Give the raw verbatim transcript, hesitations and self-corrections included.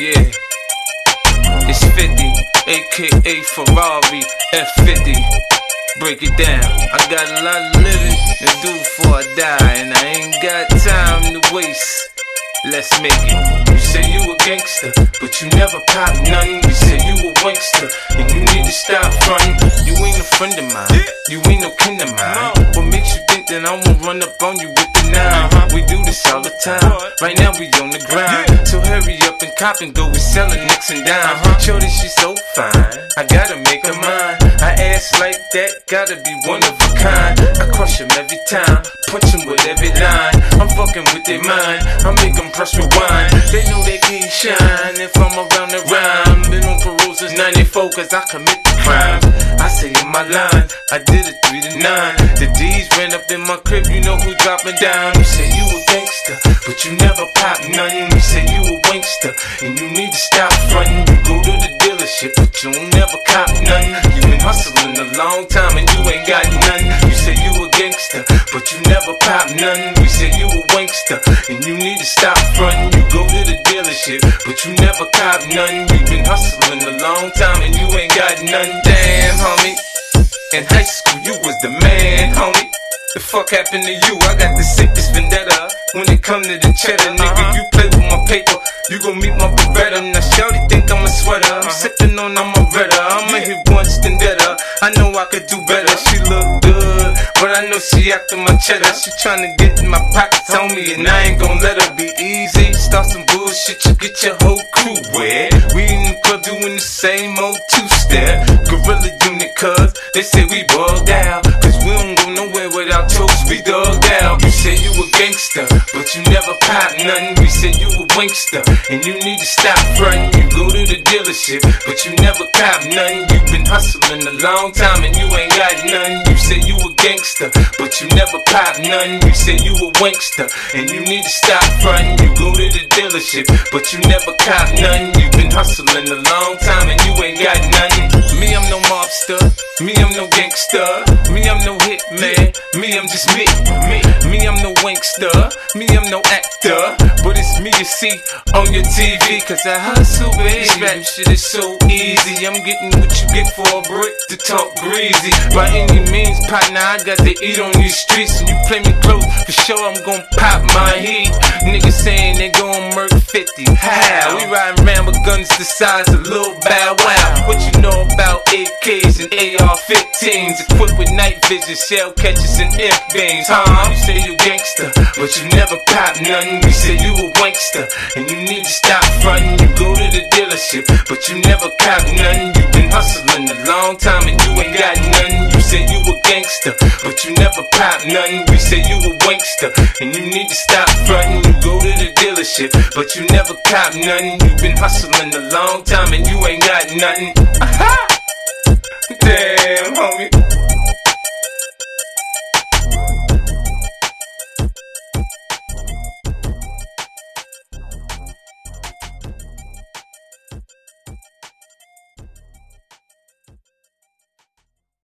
Yeah, it's fifty, aka Ferrari F fifty. Break it down. I got a lot of living to do before I die, and I ain't got time to waste. Let's make it. You say you a gangster, but you never pop nothing. You say you a wankster, and you need to stop frontin'. You ain't a friend of mine, you ain't no kin of mine. What makes you think that I won't run up on you with the nine? We do this all the time. Right now we on the grind, so hurry up and cop and go. We sellin' nicks and dimes. Shorty, she's so fine, I gotta make her mine. I ass like that, gotta be one of a kind. I crush them every time, punch them with every line. I'm fucking with their mind, I make them press rewind. They know they can't shine if I'm around the rhyme. Been on parole since ninety-four cause I commit the crimes. I say in my line, I did it three to nine. The D's ran up in my crib, you know who dropping down. You say you a gangster, but you never pop nothing. You say you a wankster, and you need to stop frontin'. You go to the dealership, but you don't never cop nothing. You been hustling a long time and you ain't got nothing. You say you a gangster, but you never pop nothing. We say you a wankster, and you need to stop frontin'. You go to the dealership, but you never cop nothing. You been hustling a long time and you ain't got nothing. Damn, homie, in high school you was the man, homie. The fuck happened to you? I got the sickest vendetta. When it come to the cheddar, nigga, you play with my paper, you gon' meet my Beretta. Now shawty think I'm a sweater, I'm sippin' on I'm a redder. I'ma hit once then better, I know I could do better. She look good, but I know she after my cheddar. She tryna get in my pockets on me, and I ain't gon' let her be easy. Start some bullshit, you get your whole crew wet. We in the club doing the same old two-step. Gorilla unit, cuz they say we bugged out, cause we don't go nowhere without toast, we thugged out. You say you a gangster, but you never pop nothing. We say you a wankster, and you need to stop frontin'. You go to the dealership, but you never cop nothing. You been hustling a long time and you ain't got nothing. You say you a gangster, but you never pop nothing. You say you a wankster, and you need to stop frontin'. You go to the dealership, but you never cop nothing. You been hustling a long time and you ain't got nothing. Me, I'm no mobster. Me, I'm no gangster. Me, I'm no hitman. Me, I'm just me. Me, me, I'm no wankster. Me, I'm no actor. But it's me you see on your T V, cause I hustle, baby. Rap shit is so easy. I'm getting what you get for a brick to talk greasy. By any means, partner, I got to eat on these streets. And you play me close, for sure I'm gon' pop my heat. Niggas saying they gon' murk fifty. How? We riding around with guns the size of Lil Bow Wow. What you know about A Ks and A R fifteens? Equipped with night vision, shell catchers and imp beams. Huh? You say you gangster, but you never pop nothing. We say you a wankster, and you need to stop frontin'. You go to the dealership, but you never cop nothing. You been hustling a long time and you ain't got nothing. You say you a gangster, but you never pop nothing. We say you a wankster, and you need to stop frontin'. You go to the dealership, but you never cop nothing. You been hustling a long time and you ain't got nothing. Aha! Damn, homie.